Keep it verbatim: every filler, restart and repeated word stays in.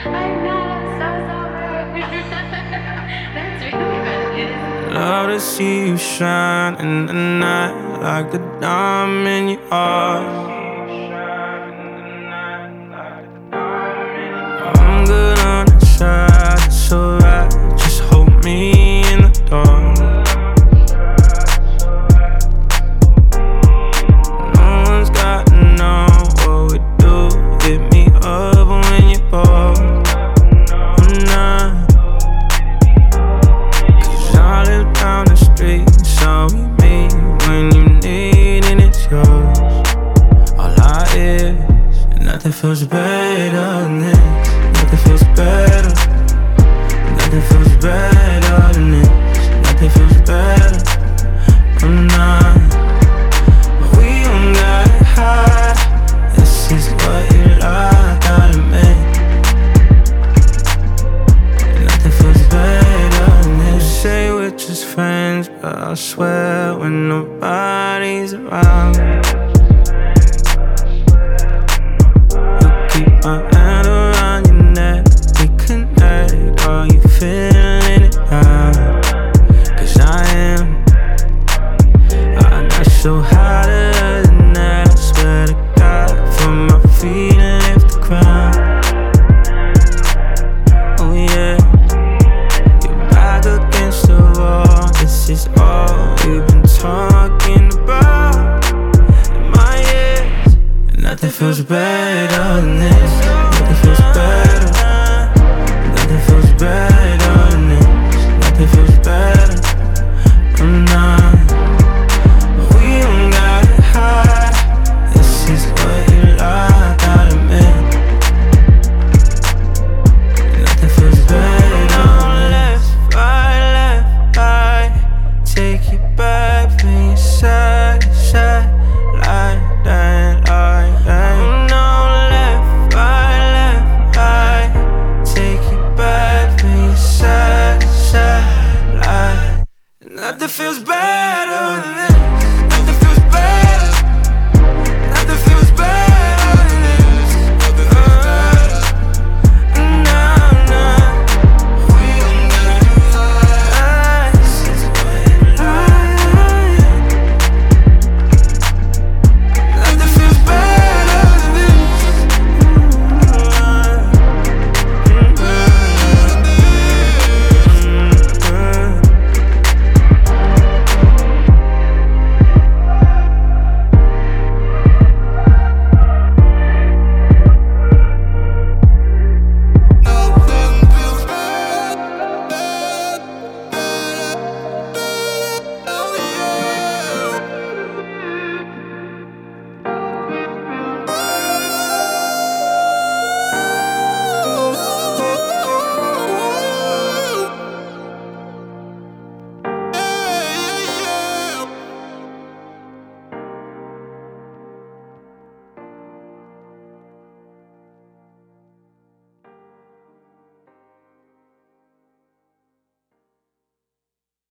I'm not, I'm so sorry. That's really bad. Love to see you shine in the night like the diamond you are. I'm good on the side, it's alright. Just hold me in the dark. No one's gotta know what we do. Hit me up when you're bored. I'm not, cause I live down the street, so we meet when you need and it's yours. All I is, and nothing feels better than this. Nothing feels better. Nothing feels better than this. Nothing feels better. I'm not, but we don't got high. This is what you like, gotta admit. Nothing feels better than this. You say we're just friends, but I swear when nobody's around, you keep my hand around your neck. We connect, are you feeling it now? Cause I am. I'm not so hotter than that. I swear to God, from my feet and lift the ground. Oh yeah, you're back against the wall. This is all we've been talking about in my ears. And nothing feels better than this. Nothing feels better. Nothing feels better than this. Nothing feels better. I'm not, but we don't got high. This is what you like, gotta admit. Nothing feels better. Left, right, left, right. Take you back from your side to side. Like that, like that. No, left, right, left, right. Take you back from your side to side. Like nothing feels better.